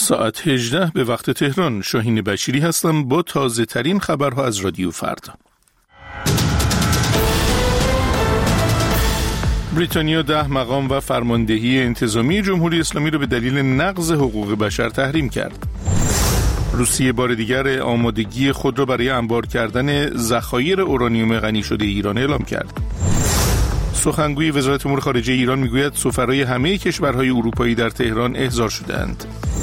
ساعت 18 به وقت تهران. شاهین بشیری هستم با تازه ترین خبرها از رادیو فردا. بریتانیا 10 مقام و فرماندهی انتظامی جمهوری اسلامی را به دلیل نقض حقوق بشر تحریم کرد. روسیه بار دیگر آمادگی خود را برای انبار کردن ذخایر اورانیوم غنی شده ایران اعلام کرد. سخنگوی وزارت امور خارجه ایران میگوید سفرای همه کشورهای اروپایی در تهران احضار شدند.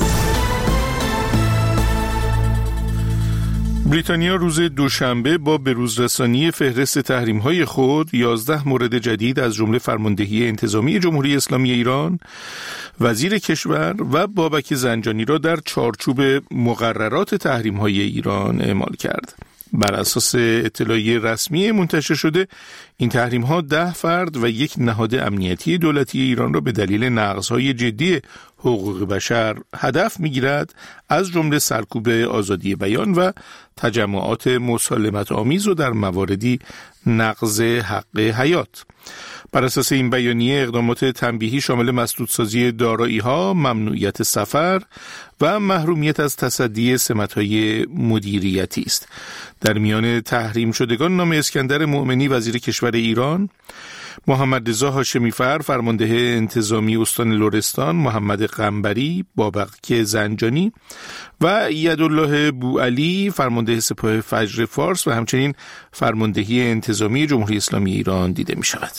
بریتانیا روز دوشنبه با بروزرسانی فهرست تحریم‌های خود 11 مورد جدید از جمله فرماندهی انتظامی جمهوری اسلامی ایران، وزیر کشور و بابک زنجانی را در چارچوب مقررات تحریم‌های ایران اعمال کرد. بر اساس اطلاعیه رسمی منتشر شده، این تحریم‌ها 10 فرد و یک نهاد امنیتی دولتی ایران را به دلیل نقض‌های جدی حقوق بشر هدف می‌گیرد، از جمله سرکوب آزادی بیان و تجمعات مسالمت آمیز و در مواردی نقض حق حیات. بر اساس این بیانیه اقدامات تنبیهی شامل مسدودسازی دارایی‌ها، ممنوعیت سفر و محرومیت از تصدی سمت‌های مدیریتی است. در میان تحریم شدگان نام اسکندر مؤمنی وزیر کشور ایران، محمد رضا هاشمی‌فر فرمانده انتظامی استان لرستان، محمد قنبری، بابک زنجانی و یدالله بوعلی فرمانده سپاه فجر فارس و همچنین فرماندهی انتظامی جمهوری اسلامی ایران دیده می شود.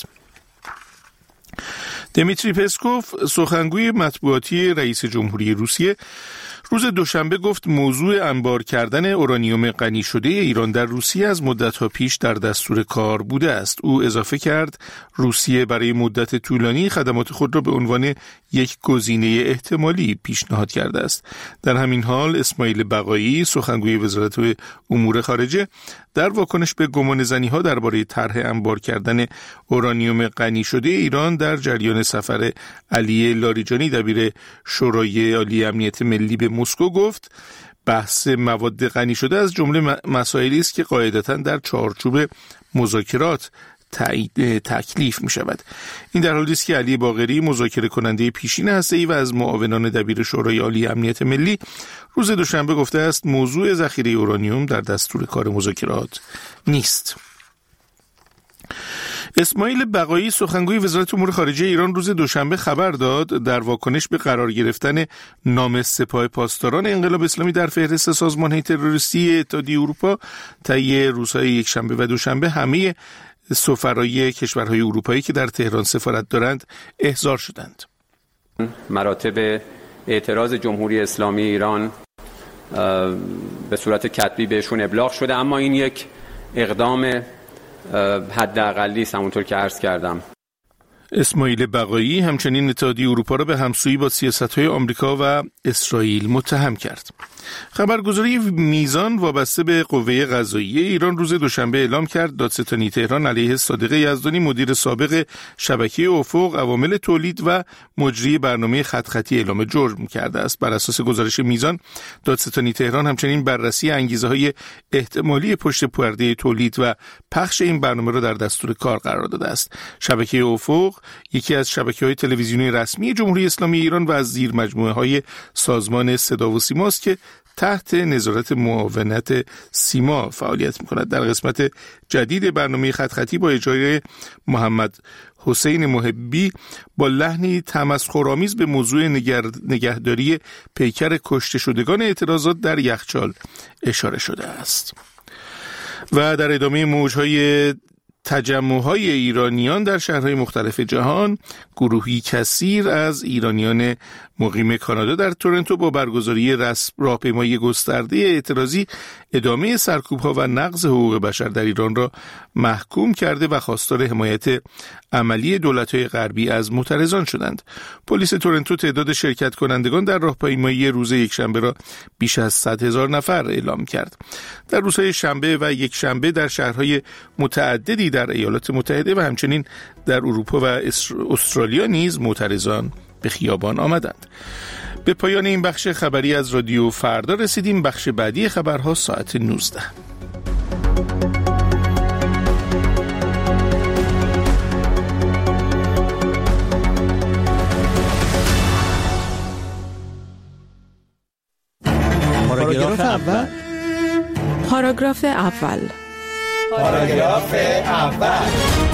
دمیتری پسکوف سخنگوی مطبوعاتی رئیس جمهوری روسیه روز دوشنبه گفت موضوع انبار کردن اورانیوم غنی شده ایران در روسیه از مدت‌ها پیش در دستور کار بوده است. او اضافه کرد روسیه برای مدت طولانی خدمات خود را به عنوان یک گزینه احتمالی پیشنهاد کرده است. در همین حال اسماعیل بقایی سخنگوی وزارت امور خارجه در واکنش به گمانه‌زنی‌ها درباره طرح انبار کردن اورانیوم غنی شده ایران در جریان سفر علی لاریجانی دبیر شورای عالی امنیت ملی به مسکو گفت بحث مواد غنی شده از جمله مسائلی است که قاعدتاً در چارچوب مذاکرات تکلیف می شود. این در حالی است که علی باقری مذاکره کننده پیشین هسته‌ای و از معاونان دبیر شورای عالی امنیت ملی روز دوشنبه گفته است موضوع ذخیره اورانیوم در دستور کار مذاکرات نیست. اسماعیل بقایی سخنگوی وزارت امور خارجه ایران روز دوشنبه خبر داد در واکنش به قرار گرفتن نام سپاه پاسداران انقلاب اسلامی در فهرست سازمان‌های تروریستی اتحادیه اروپا طی روزهای یکشنبه و دوشنبه همه سفرای کشورهای اروپایی که در تهران سفارت دارند احضار شدند. مراتب اعتراض جمهوری اسلامی ایران به صورت کتبی بهشون ابلاغ شده، اما این یک اقدام حداقلی است همونطور که عرض کردم. اسماعیل بقایی همچنین اتحادیه اروپا را به همسویی با سیاست‌های آمریکا و اسرائیل متهم کرد. خبرگزاری میزان وابسته به قوه قضاییه ایران روز دوشنبه اعلام کرد دادستانی تهران علیه صادق یزدانی مدیر سابق شبکه افق عوامل تولید و مجری برنامه خط خطی اعلام جرم کرده است. بر اساس گزارش میزان دادستانی تهران همچنین بررسی انگیزه‌های احتمالی پشت پرده تولید و پخش این برنامه را در دستور کار قرار داده است. شبکه افق یکی از شبکه‌های تلویزیونی رسمی جمهوری اسلامی ایران و از زیر مجموعه‌های سازمان صدا و سیما است که تحت نظارت معاونت سیما فعالیت می‌کند. در قسمت جدید برنامه خط خطی با اجرای محمد حسین محبی با لحنی تمسخرآمیز به موضوع نگهداری پیکر کشته شدگان اعتراضات در یخچال اشاره شده است. و در ادامه موج‌های تجمع‌های ایرانیان در شهرهای مختلف جهان، گروهی کثیر از ایرانیان مقیم کانادا در تورنتو با برگزاری راهپیمایی گسترده اعتراضی ادامه سرکوب‌ها و نقض حقوق بشر در ایران را محکوم کرده و خواستار حمایت عملی دولت‌های غربی از معترضان شدند. پلیس تورنتو تعداد شرکت کنندگان در راهپیمایی روز یکشنبه را بیش از 100,000 نفر اعلام کرد. در روزهای شنبه و یکشنبه در شهرهای متعددی در ایالات متحده و همچنین در اروپا و استرالیا نیز معترضان به خیابان آمدند. به پایان این بخش خبری از رادیو فردا رسیدیم. بخش بعدی خبرها ساعت 19. پاراگراف اول. پاراگراف اول. پاراگراف اول.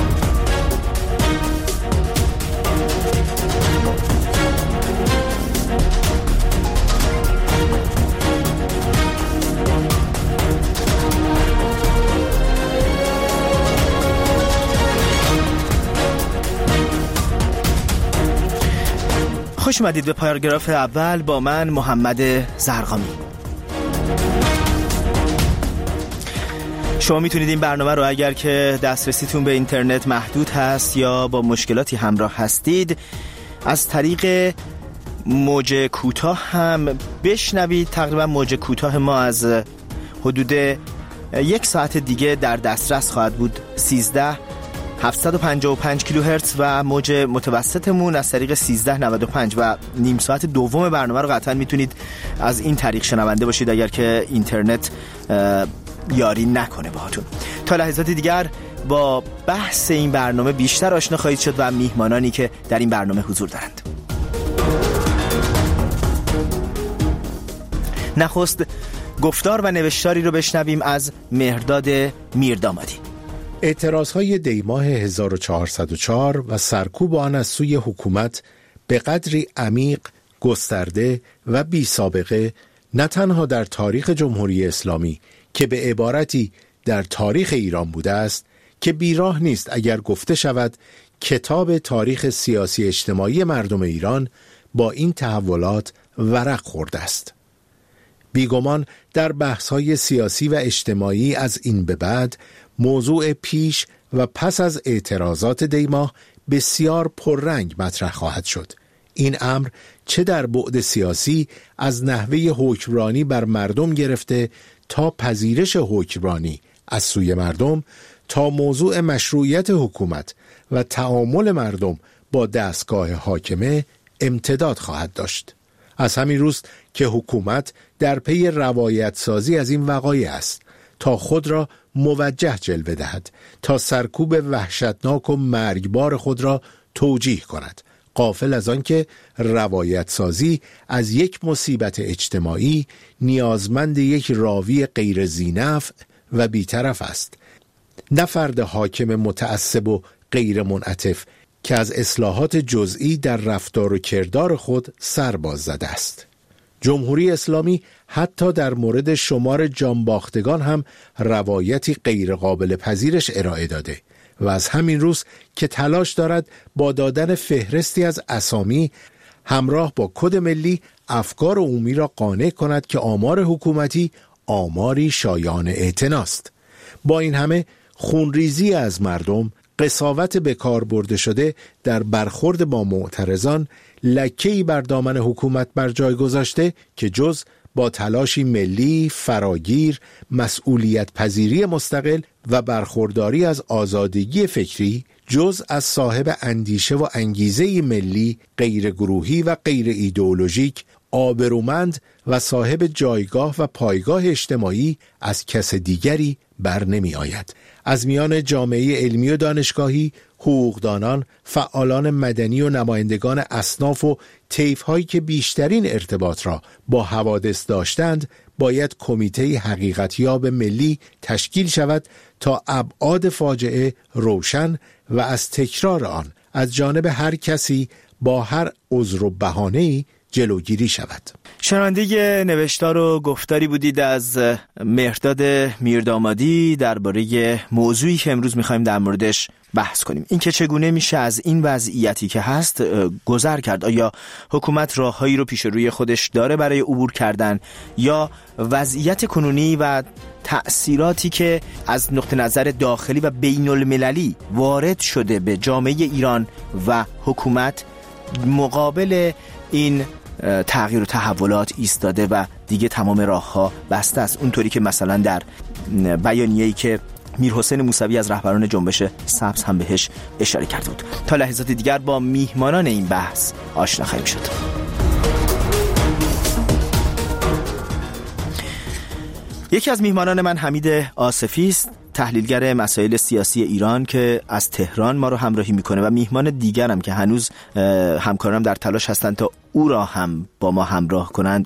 خوش اومدید به پاراگراف اول با من محمد زرقامی. شما میتونید این برنامه رو اگر که دسترسیتون به اینترنت محدود هست یا با مشکلاتی همراه هستید از طریق موج کوتاه هم بشنوید. تقریبا موج کوتاه ما از حدود 1 ساعت دیگه در دسترس خواهد بود. 13755 کیلوهرتز و موج متوسطمون از طریق 1395 و نیم ساعت دوم برنامه رو قطعا میتونید از این طریق شنونده باشید اگر که اینترنت یاری نکنه باهاتون. تا لحظات دیگر با بحث این برنامه بیشتر آشنا خواهید شد و میهمانانی که در این برنامه حضور دارند. نخست گفتار و نوشتاری رو بشنویم از مهرداد میردامادی. اعتراضهای دیماه 1404 و سرکوب آن از سوی حکومت به قدری عمیق، گسترده و بی سابقه نه تنها در تاریخ جمهوری اسلامی که به عبارتی در تاریخ ایران بوده است که بیراه نیست اگر گفته شود کتاب تاریخ سیاسی اجتماعی مردم ایران با این تحولات ورق خورده است. بیگمان در بحث‌های سیاسی و اجتماعی از این به بعد موضوع پیش و پس از اعتراضات دیماه بسیار پررنگ مطرح خواهد شد. این امر چه در بعد سیاسی از نحوه حکمرانی بر مردم گرفته تا پذیرش حکمرانی از سوی مردم تا موضوع مشروعیت حکومت و تعامل مردم با دستگاه حاکمه امتداد خواهد داشت. از همین روز که حکومت در پی روایت سازی از این وقایع است تا خود را موجه جلوه دهد، تا سرکوب وحشتناک و مرگبار خود را توجیه کند، غافل از آن که روایت سازی از یک مصیبت اجتماعی نیازمند یک راوی غیر ذینفع و بی‌طرف است، نه فرد حاکم متعصب و غیر منعطف که از اصلاحات جزئی در رفتار و کردار خود سر باز زده است. جمهوری اسلامی حتی در مورد شمار جانباختگان هم روایتی غیر قابل پذیرش ارائه داده و از همین روز که تلاش دارد با دادن فهرستی از اسامی همراه با کد ملی افکار عمومی را قانع کند که آمار حکومتی آماری شایان اعتناست. با این همه خونریزی از مردم، قساوت به کار برده شده در برخورد با معترضان لکه‌ای بر دامن حکومت بر جای گذاشته که جز با تلاشی ملی، فراگیر، مسئولیت پذیری مستقل و برخورداری از آزادگی فکری، جز از صاحب اندیشه و انگیزه ملی، غیر گروهی و غیر ایدئولوژیک، آبرومند و صاحب جایگاه و پایگاه اجتماعی از کس دیگری بر نمی آید. از میان جامعه علمی و دانشگاهی، حقوقدانان، فعالان مدنی و نمایندگان اصناف و طیف‌هایی که بیشترین ارتباط را با حوادث داشتند، باید کمیته حقیقتیاب ملی تشکیل شود تا ابعاد فاجعه روشن و از تکرار آن از جانب هر کسی با هر عذر و بهانه‌ای جلوگیری شود. شنونده نوشتار و گفتاری بودید از مهرداد میردامادی درباره موضوعی که امروز می‌خوایم در موردش بحث کنیم. این که چگونه میشه از این وضعیتی که هست گذر کرد. آیا حکومت راههایی رو پیش روی خودش داره برای عبور کردن یا وضعیت کنونی و تأثیراتی که از نقطه نظر داخلی و بین المللی وارد شده به جامعه ایران و حکومت مقابل این تغییر و تحولات ایستاده و دیگه تمام راه‌ها بسته است، اونطوری که مثلا در بیانیه‌ای که میرحسین موسوی از رهبران جنبش سبز هم بهش اشاره کرده بود. تا لحظات دیگر با میهمانان این بحث آشنا خواهیم شد. یکی از میهمانان من حمید آصفی است، تحلیلگر مسائل سیاسی ایران که از تهران ما رو همراهی میکنه و میهمان دیگرم که هنوز همکارانم در تلاش هستند تا او را هم با ما همراه کنند